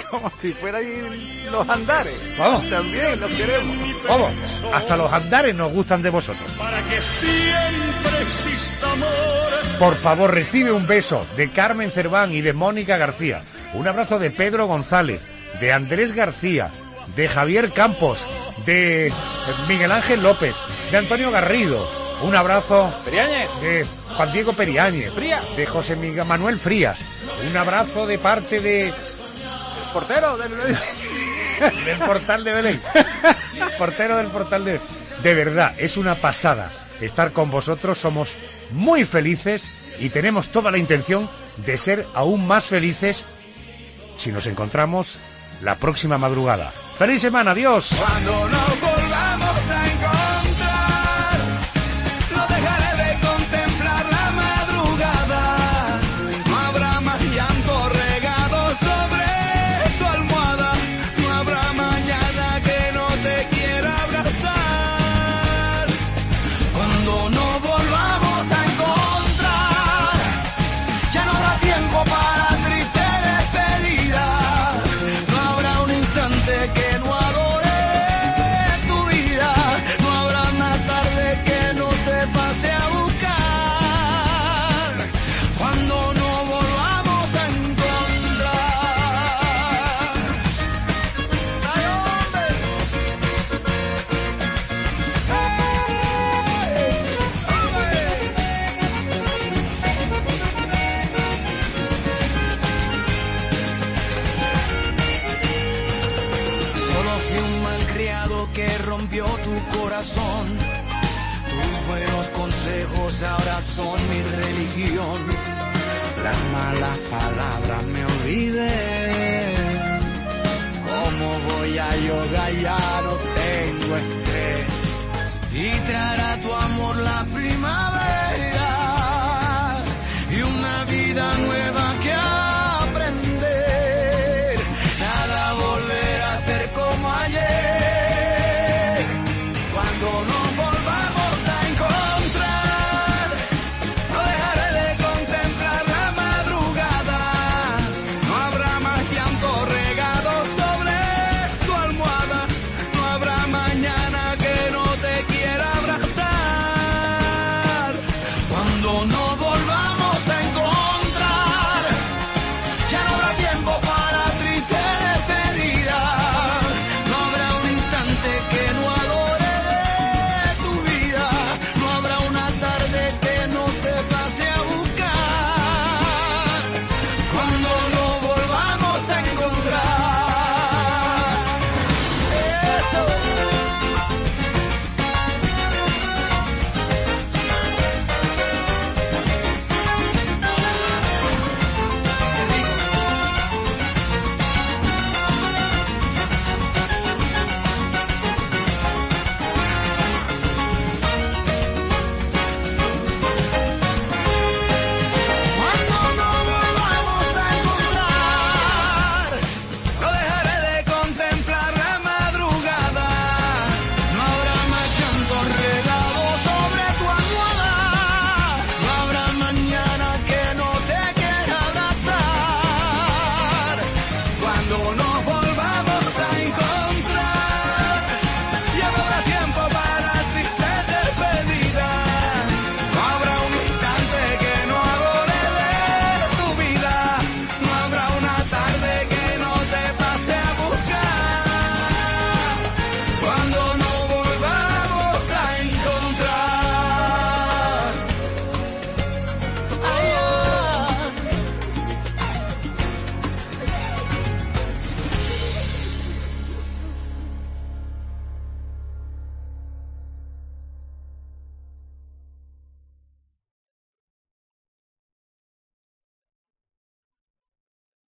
como si fueran los andares. Vamos. También los queremos. Vamos, hasta los andares nos gustan de vosotros. Para que siempre exista amor. Por favor, recibe un beso de Carmen Cerván y de Mónica García. Un abrazo de Pedro González, de Andrés García, de Javier Campos, de Miguel Ángel López, de Antonio Garrido. Un abrazo Periáñez. de Juan Diego Periáñez, Frías. de José Miguel Manuel Frías. Un abrazo de parte de... Portero del... del portal de Belén. Portero del portal de... De verdad, es una pasada estar con vosotros. Somos muy felices y tenemos toda la intención de ser aún más felices si nos encontramos la próxima madrugada. ¡Feliz semana! ¡Adiós! Cuando nos volvamos a encontrar, no dejaré de contemplar la madrugada. No habrá más llanto regado sobre tu almohada. No habrá mañana que no te quiera abrazar. Cuando nos volvamos a encontrar, ya no habrá tiempo para triste despedida. No habrá un instante que no adore tu vida. No habrá una tarde que no te pase a buscar. Cuando nos volvamos a encontrar. ¡Ay, hombre! Solo fui un malcriado que rompió tu corazón. Tus buenos consejos ahora son mi religión. Las malas palabras me olvidé. ¿Cómo voy a yoga? Ya no tengo estrés. Y traerá tu amor